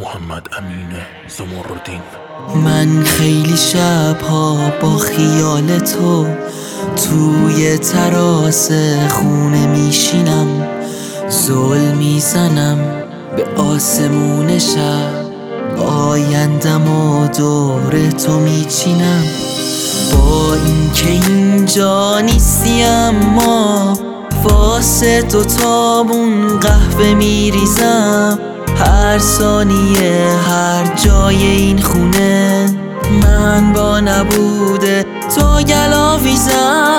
محمد امین زمردین. من خیلی شبها با خیال تو توی تراس خونه میشینم، زل میزنم به آسمون شب، آیندم و دور تو میچینم. با اینکه اینجا نیستی اما واسه دوتامون قهوه میریزم. هر ثانیه هر جای این خونه من با نبوده تو گلاویزم.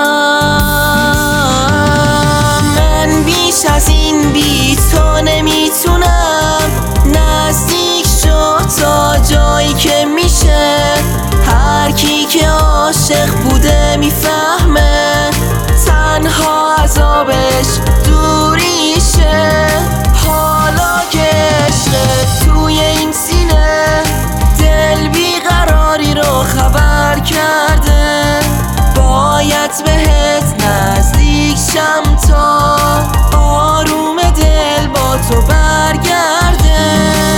من بیش از این بی تو نمیتونم، نزدیک شو تا جایی که میشه. هر کی که عاشق بوده میفهمه تنها عذابش دوریشه. حالا که عشق توی این سینه دل بیقراری رو خبر کرده، باید بهت نزدیک شم تا آروم دل با تو برگرده.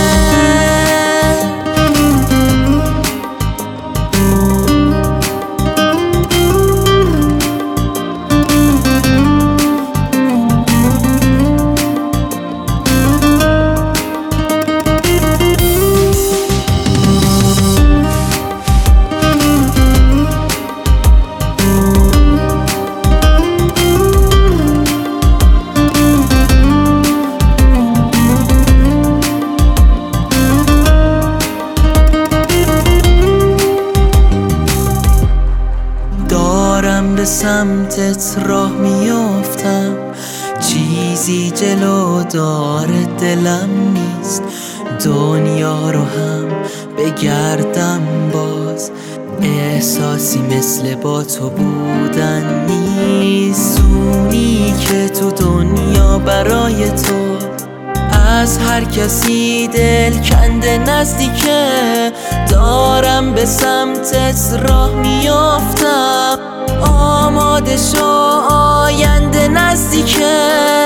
به سمتت راه میافتم، چیزی جلو داره دلم نیست. دنیا رو هم بگردم باز احساسی مثل با تو بودن نیست. اونی که تو دنیا برای تو از هر کسی دل کنده نزدیکه. دارم به سمتت راه میافتم، آماده شو آینده نزدیکه.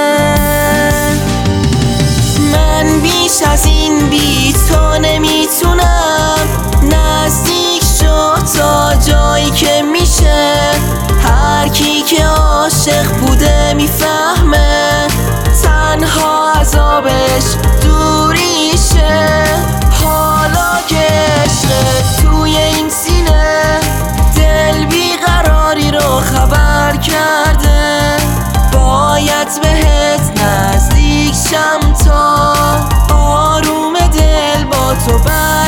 من بیش از این بی تو نمیتونم، نزدیک شو تا جایی که میشه. هر کی که عاشق بوده میفهمه تنها عذابش دوریشه. حالا که عشق توی این سینه دل بیقراری رو خبر کرده، باید بهت نزدیک شم تا آروم دل با تو